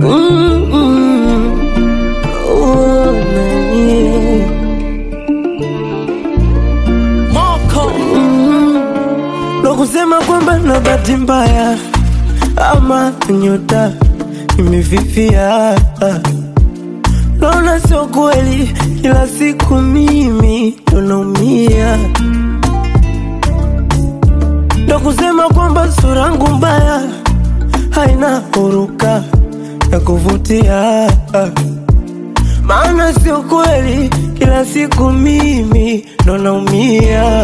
Kusema kwamba na bahati mbaya ama nyota imefifia, naona sio kweli, kila siku mimi naumia. Ndo kusema kwamba sura yangu mbaya haina huruka ya kuvutia, maana sio kweli, kila siku mimi naumia.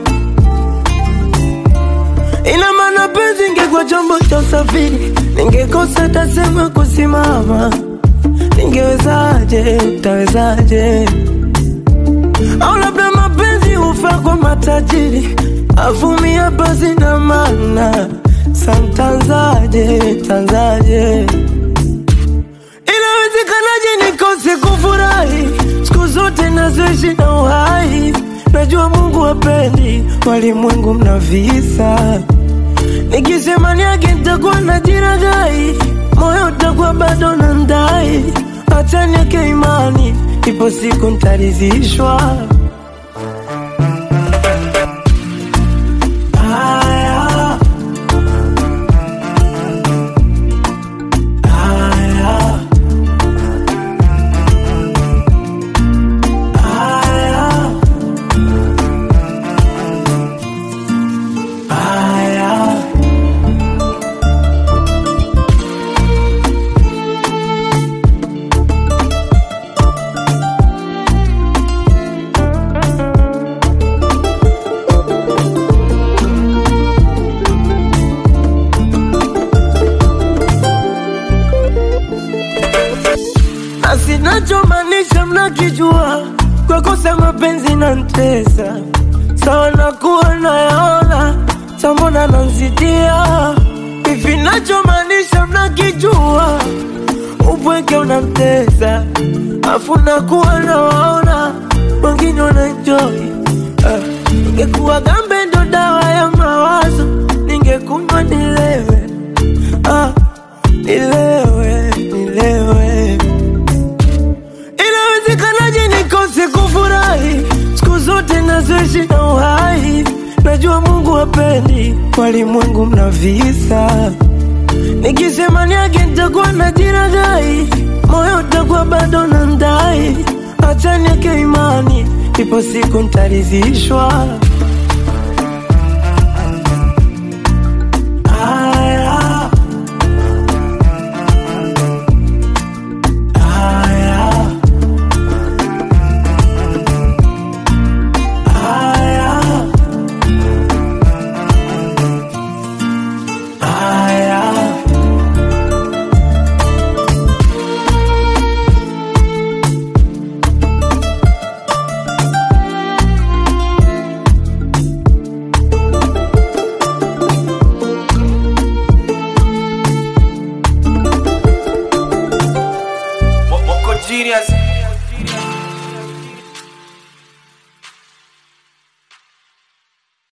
Ina maana penzi ingekuwa chombo cha usafiri, ningekosa tasema kusimama. Ningewezaje, tawezaje? Au labda mapenzi hufaa kwa matajiri, avumia basi na maana. Santanzaje, tanzaje? Inawezekanaje nikose kufurahi siku zote nazoishi na uhai? Najua Mungu hapendi walimwengu mna visa. Nikisema niage nitakuwa najiragai, moyo utakuwa bado nandai. Acha niweke imani, ipo siku nitaridhishwa. Asinachomanisha mnakijua, kwa kosa mapenzi na ntesa. Sawa nakuwa nayaona, tambona nanzidia. Hivi nachomanisha mnakijua, upweke unamtesa. Afu nakuwa nawaona, wengine wanaenjoy. Ningekuwa gambe ndo dawa ya mawazo, ningekunywa nilewe. Nilewe. Inawezekanaje nikose kufurahi siku zote nazoishi na uhai? Najua Mungu hapendi walimwengu mna visa. Nikisema niage nitakuwa najiragai, moyo utakuwa bado nandai. Acha niweke imani, ipo siku nitaridhishwa.